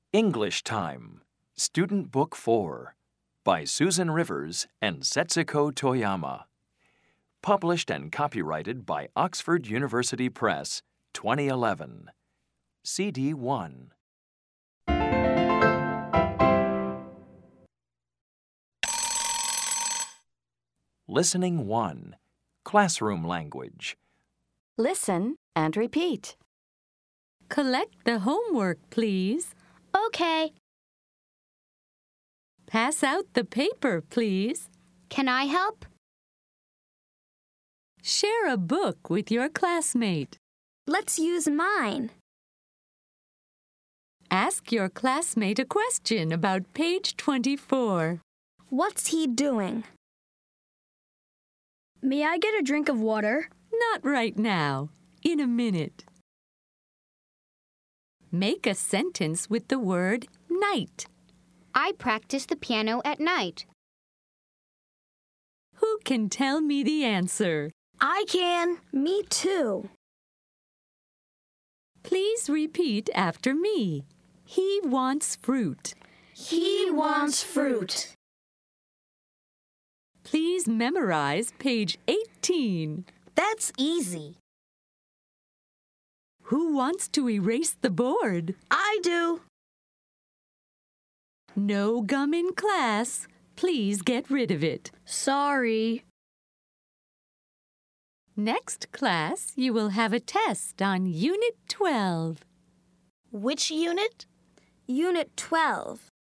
English Time, Student Book 4, by Susan Rivers and Setsuko Toyama. Published and copyrighted by Oxford University Press, 2011. CD 1. Listening 1. Classroom language. Listen and repeat. Collect the homework, please. Okay. Pass out the paper, please. Can I help? Share a book with your classmate. Let's use mine. Ask your classmate a question about page 24. What's he doing? May I get a drink of water? Not right now. In a minute. Make a sentence with the word night. I practice the piano at night. Who can tell me the answer? I can. Me too. Please repeat after me. He wants fruit. He wants fruit. Please memorize page 18. That's easy. Who wants to erase the board? I do. No gum in class. Please get rid of it. Sorry. Next class, you will have a test on Unit 12. Which unit? Unit 12.